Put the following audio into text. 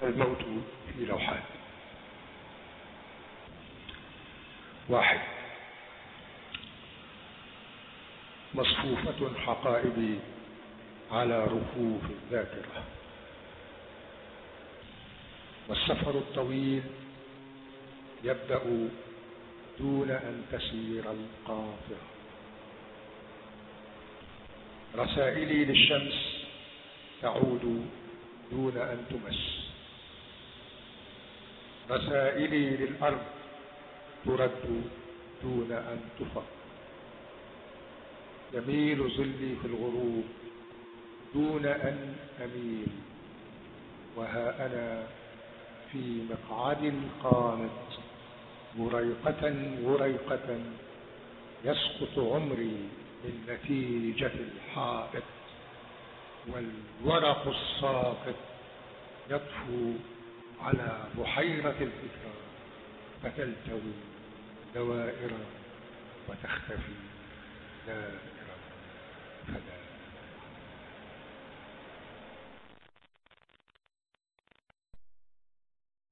الموت في لوحات. 1. مصفوفة حقائبي على رفوف الذاكرة، والسفر الطويل يبدأ دون أن تسير القافلة. رسائلي للشمس تعود دون أن تمس، رسائلي للأرض ترد دون أن تفر. يميل ظلي في الغروب دون أن أميل، وها أنا في مقعد القانت وريقة وريقة يسقط عمري من نتيجة الحائط، والورق الساقط يطفو على بحيرة الفكرة فتلتوي دوائر وتختفي دائرة فدائرة.